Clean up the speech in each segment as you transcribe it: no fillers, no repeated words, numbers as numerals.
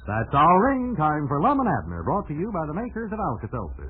That's our ring. Time for Lum and Abner, brought to you by the makers of Alka-Seltzer.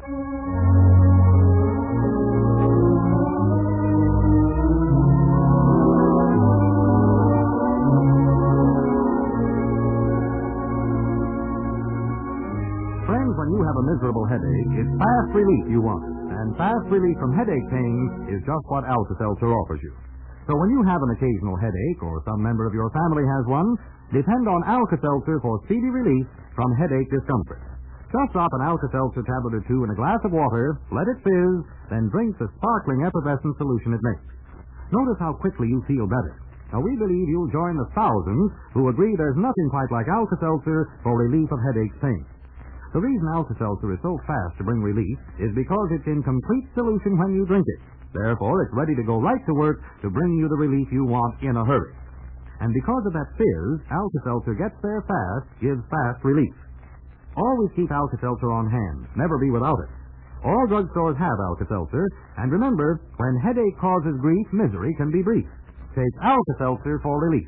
Friends, when you have a miserable headache, it's fast relief you want. And fast relief from headache pain is just what Alka-Seltzer offers you. So when you have an occasional headache, or some member of your family has one, depend on Alka-Seltzer for speedy relief from headache discomfort. Just drop an Alka-Seltzer tablet or two in a glass of water, let it fizz, then drink the sparkling effervescent solution it makes. Notice how quickly you feel better. Now, we believe you'll join the thousands who agree there's nothing quite like Alka-Seltzer for relief of headache pain. The reason Alka-Seltzer is so fast to bring relief is because it's in complete solution when you drink it. Therefore, it's ready to go right to work to bring you the relief you want in a hurry. And because of that fizz, Alka-Seltzer gets there fast, gives fast relief. Always keep Alka-Seltzer on hand. Never be without it. All drugstores have Alka-Seltzer, and remember, when headache causes grief, misery can be brief. Take Alka-Seltzer for relief.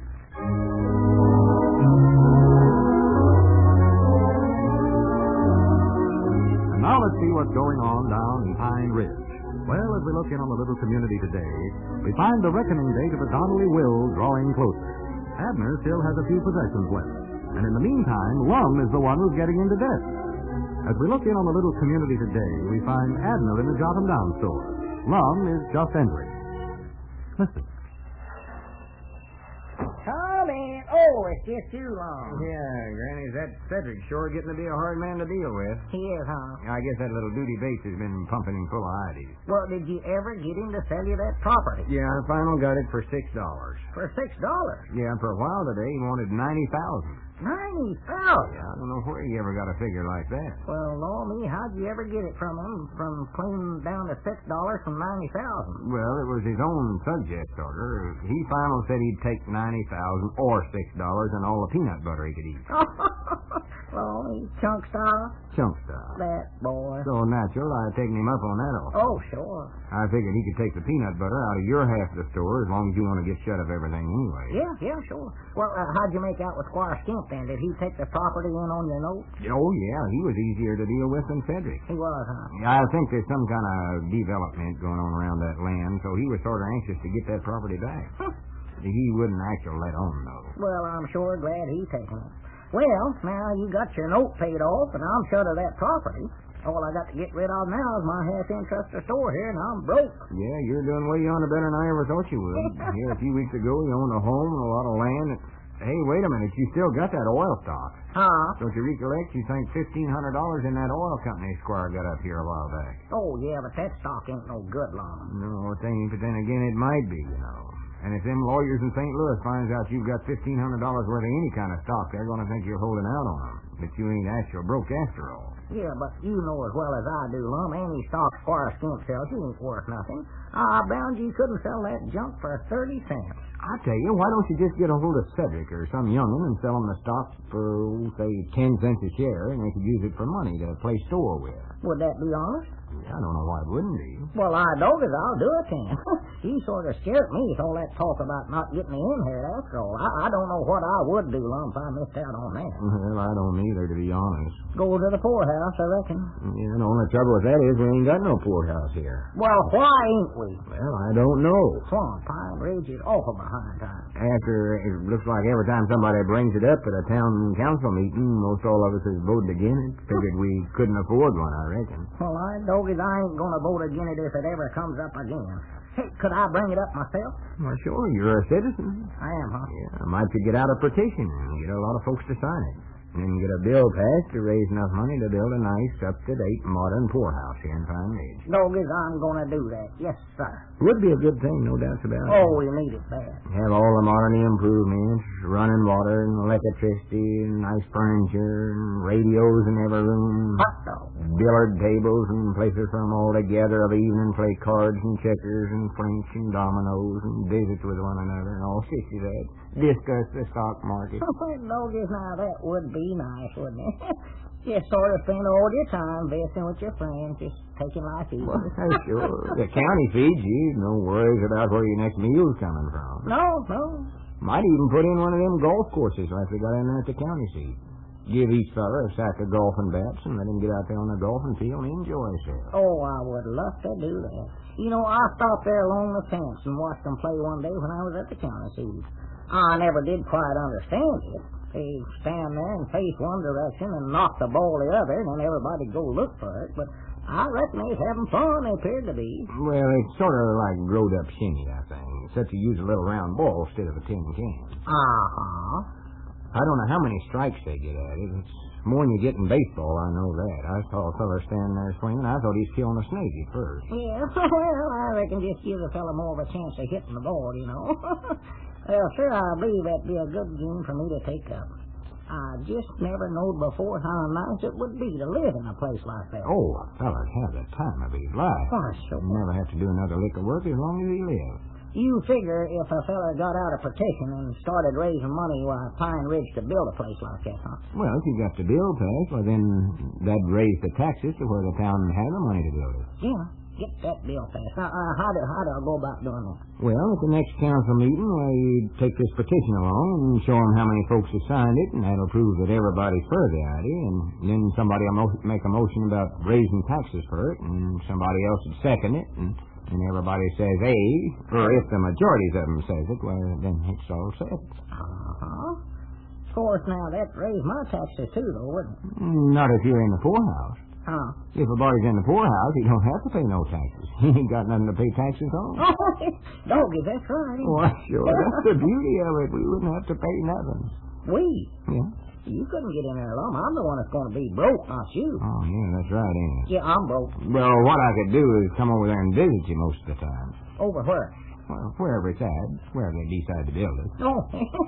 And now let's see what's going on down in Pine Ridge. Well, as we look in on the little community today, we find the reckoning date of the Donnelly will drawing closer. Abner still has a few possessions left. And in the meantime, Lum is the one who's getting into debt. As we look in on the little community today, we find Abner in the Jot-'em-Down store. Lum is just entering. Listen. Come in. Oh, it's just too long. Yeah, Granny, that Cedric sure getting to be a hard man to deal with. He is, huh? I guess that little Duty Bates has been pumping him full of ideas. Well, did you ever get him to sell you that property? Yeah, I finally got it for $6. For $6? Yeah, for a while today he wanted $90,000. $90,000? Yeah, I don't know where he ever got a figure like that. Well, Lord me, how'd you ever get it from him from clean down to $6 from $90,000? Well, it was his own subject order. He finally said he'd take $90,000 or $6 and all the peanut butter he could eat. Well, he's chunk style. Chunk style. That boy. So natural, I'd taken him up on that offer. Oh, sure. I figured he could take the peanut butter out of your half of the store as long as you want to get shut of everything anyway. Yeah, sure. Well, how'd you make out with Squire Skimp then? Did he take the property in on your note? Oh, yeah, he was easier to deal with than Cedric. He was, huh? I think there's some kind of development going on around that land, so he was sort of anxious to get that property back. He wouldn't actually let on, though. Well, I'm sure glad he's taking it. Well, now you got your note paid off, and I'm shut of that property. All I got to get rid of now is my half-interest store here, and I'm broke. Yeah, you're doing way on better than I ever thought you would. Here, a few weeks ago, you owned a home and a lot of land. Hey, wait a minute. You still got that oil stock. Huh? Don't you recollect? You sank $1,500 in that oil company Squire got up here a while back. Oh, yeah, but that stock ain't no good, Lum. No, it ain't, but then again, it might be, you know. And if them lawyers in St. Louis finds out you've got $1,500 worth of any kind of stock, they're going to think you're holding out on them. But you ain't actual broke after all. Yeah, but you know as well as I do, Lum, any stock Squire Skimp sells you ain't worth nothing. I bound you couldn't sell that junk for 30 cents. I tell you, why don't you just get a hold of Cedric or some young'un and sell them the stock for, say, 10 cents a share, and they could use it for money to play store with. Would that be honest? I don't know why it wouldn't be. Well, I don't, as I'll do it then. He sort of scared me with all that talk about not getting me in here after all. I don't know what I would do, Lum, if I missed out on that. Well, I don't either, to be honest. Go to the poorhouse, I reckon. Yeah, the only trouble with that is we ain't got no poorhouse here. Well, why ain't we? Well, I don't know. Swamp Pine Ridge is awful behind time. After, it looks like every time somebody brings it up at a town council meeting, most all of us has voted against it. Figured we couldn't afford one, I reckon. Well, I doggies, I ain't gonna vote against it if it ever comes up again. Hey, could I bring it up myself? Well, sure, you're a citizen. I am, huh? Yeah, I might could get out a petition and get a lot of folks to sign it. And then get a bill passed to raise enough money to build a nice, up-to-date, modern poorhouse here in Pine Ridge. Doggies, I'm gonna do that. Yes, sir. Would be a good thing, no doubts about it. Oh, we need it bad. Have all the modern improvements, running water and electricity, and nice furniture, and radios in every room. Hot dog. Billiard tables and places for them all together of evening play cards and checkers and French and dominoes and visits with one another and all sorts of that. Discuss the stock market. Doggies, now that would be nice, wouldn't it? Just sort of spend all your time visiting with your friends, just taking life easy. Well, sure. The county feeds you. No worries about where your next meal's coming from. No. Might even put in one of them golf courses like we got in there at the county seat. Give each fella a sack of golfing bats and let him get out there on the golfing field and enjoy himself. Oh, I would love to do that. You know, I stopped there along the fence and watched them play one day when I was at the county seat. I never did quite understand it. They stand there and face one direction and knock the ball the other, and then everybody go look for it. But I reckon they's having fun, they appear to be. Well, it's sort of like growed-up shinny, I think, except you use a little round ball instead of a tin can. Uh-huh. I don't know how many strikes they get at it. It's more than you get in baseball, I know that. I saw a fella standing there swinging. I thought he was killing a snake at first. Yeah, well, I reckon just give the fella more of a chance of hitting the ball, you know. Well, sir, I believe that'd be a good game for me to take up. I just never knowed before how nice it would be to live in a place like that. Oh, a feller'd have the time of his life. Why, sure. Never have to do another lick of work as long as he lives. You figure if a fella got out a petition and started raising money, Pine Ridge could build a place like that, huh? Well, if you got the bill passed, well, then that'd raise the taxes to where the town had the money to build it. Yeah, get that bill passed. Now, how do I go about doing that? Well, at the next council meeting, you'd take this petition along and show them how many folks have signed it, and that'll prove that everybody's for the idea, and then somebody will make a motion about raising taxes for it, and somebody else would second it, and everybody says A, or if the majority of them says it, well, then it's all set. Uh-huh. Of course, now, that'd raise my taxes, too, though, wouldn't it? Not if you're in the poorhouse. Huh? If a body's in the poorhouse, he don't have to pay no taxes. He ain't got nothing to pay taxes on. Doggy, that's right. Why, sure, that's the beauty of it. We wouldn't have to pay nothing. We? Yeah? You couldn't get in there alone. I'm the one that's going to be broke, not you. Oh, yeah, that's right, ain't it? Yeah, I'm broke. Well, what I could do is come over there and visit you most of the time. Over where? Well, wherever it's at, wherever they decide to build it. Oh,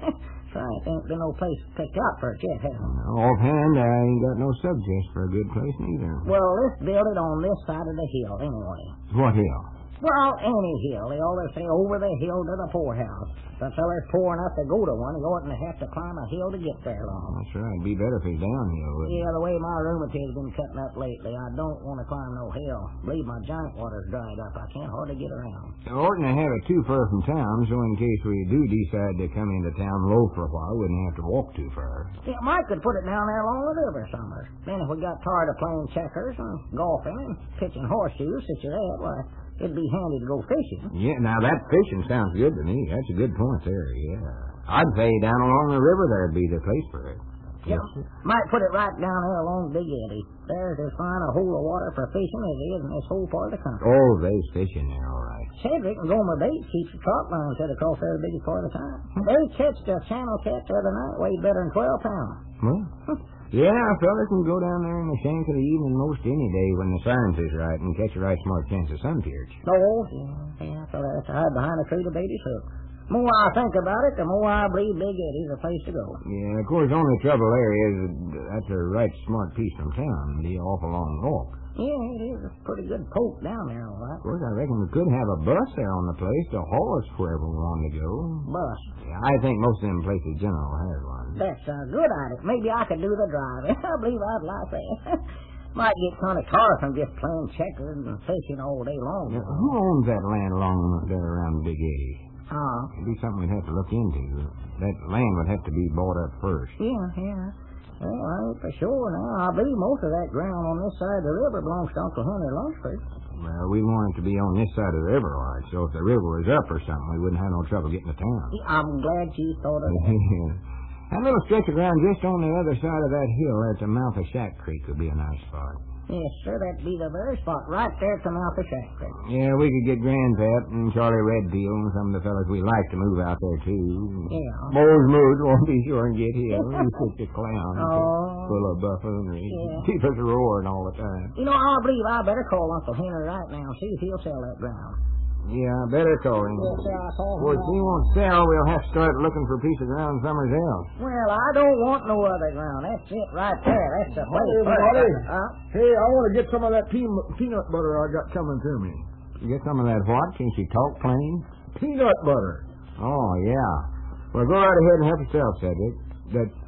right. Ain't been no place picked out for it yet, has it? Offhand, I ain't got no subject for a good place neither. Well, let's build it on this side of the hill, anyway. What hill? Well, any hill. They always say over the hill to the poorhouse. If a feller's poor enough to go to one, he oughtn't to have to climb a hill to get there long. That's right. It'd be better if he's downhill, wouldn't it? Yeah, the way my rheumatiz been cutting up lately, I don't want to climb no hill. Believe my giant water's dried up. I can't hardly get around. You oughtn't to have it too far from town, so in case we do decide to come into town low for a while, we wouldn't have to walk too far. Yeah, Mike could put it down there along the river somewhere. Then if we got tired of playing checkers and golfing and pitching horseshoes, such as that, why, it'd be handy to go fishing. Yeah, now that fishing sounds good to me. That's a good point there, yeah. I'd say down along the river there'd be the place for it. Yeah, might put it right down there along Big Eddy. There's as fine a hole of water for fishing as is in this whole part of the country. Oh, there's fishing there, all right. Cedric and Gomer Bates keeps the trout line set across there the biggest part of the time. They catched a channel cat the other night, weighed better than 12 pounds. Well, yeah, a fella can go down there in the shank of the evening most any day when the science is right and catch a right smart chance of sun perch. Oh, yeah, so that's to hide behind a tree to baby's hook. The more I think about it, the more I believe Big Eddy's a place to go. Yeah, of course, the only trouble there is that's a right smart piece from town. It'd be an awful long walk. Yeah, it is a pretty good poke down there, all right. Of course, I reckon we could have a bus there on the place to haul us wherever we want to go. Bus? Yeah, I think most of them places general has one. That's a good idea. Maybe I could do the driving. I believe I'd like that. Might get kind of tiresome just playing checkers and fishing all day long. Yeah, who owns that land along there around Big Eddy? It'd be something we'd have to look into. That land would have to be bought up first. Yeah. Well, I ain't for sure now. I believe most of that ground on this side of the river belongs to Uncle Henry Lunsford. Well, we want it to be on this side of the river, all right. So if the river was up or something, we wouldn't have no trouble getting to town. Yeah, I'm glad you thought of that. That little stretch of ground just on the other side of that hill at the mouth of Shack Creek would be a nice spot. Yes, sir, that'd be the very spot right there at the mouth of Shack Creek. Yeah, we could get Grandpap and Charlie Redfield and some of the fellas we like to move out there, too. Yeah. Mose Mood won't be sure and get here. He's such a clown. Oh. Full of buffoonery. Yeah. Keep us roaring all the time. You know, I believe I better call Uncle Henry right now and see if he'll sell that ground. Yeah, better call him. Yes, sir, I'll call him. Well, if he won't sell, we'll have to start looking for a piece of ground somewhere else. Well, I don't want no other ground. That's it right there. That's the place. Buddy. Huh? Hey, I want to get some of that peanut butter I got coming to me. Get some of that what? Can't you talk plain? Peanut butter. Oh, yeah. Well, go right ahead and help yourself, Cedric. But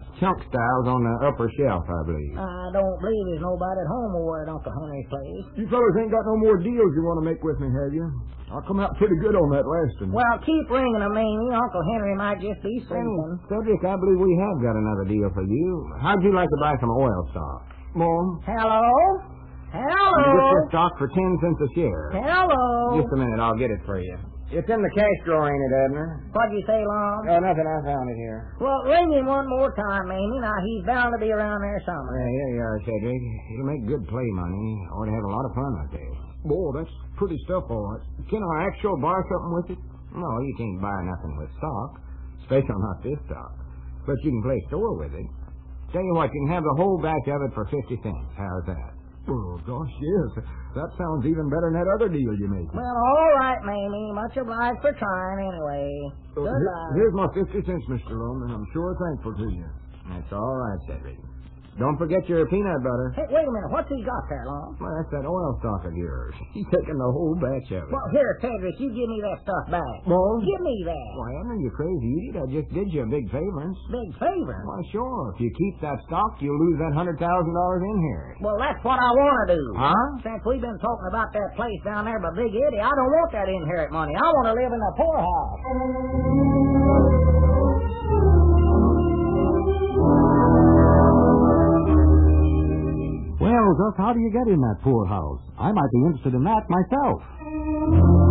chunk styles on the upper shelf, I believe. I don't believe there's nobody at home over at Uncle Henry's place. You fellas ain't got no more deals you want to make with me, have you? I'll come out pretty good on that last one. Well, keep ringing them, Mamie. Uncle Henry might just be sleeping. Cedric, I believe we have got another deal for you. How'd you like to buy some oil stock? Mom? Hello? You get Hello? this stock for 10 cents a share. Hello? Just a minute, I'll get it for you. It's in the cash drawer, ain't it, Abner? What'd you say, Long? Oh, nothing. I found it here. Well, ring him one more time, Mamie. Now, he's bound to be around there somewhere. Yeah, here you are, Cedric. It'll make good play money. Ought to have a lot of fun with this. Boy, that's pretty stuff, all right. Can I actually buy something with it? No, you can't buy nothing with stock. Especially not this stock. But you can play store with it. Tell you what, you can have the whole batch of it for 50 cents. How's that? Oh, gosh, yes. That sounds even better than that other deal you made. Well, all right, Mamie. Much obliged for trying, anyway. Goodbye. Here's my 50 cents, Mr. Lone, and I'm sure thankful to you. That's all right, Cedric. Don't forget your peanut butter. Hey, wait a minute. What's he got there, Long? Well, that's that oil stock of yours. He's taking the whole batch of it. Well, here, Cedric, you give me that stuff back. Mom? Give me that. Why, Abner, you crazy idiot. I just did you a big favor. Big favor. Why, sure. If you keep that stock, you'll lose that $100,000 in here. Well, that's what I want to do. Huh? Since we've been talking about that place down there by Big Eddie, I don't want that inherit money. I want to live in the poorhouse. Well, just how do you get in that poorhouse? I might be interested in that myself.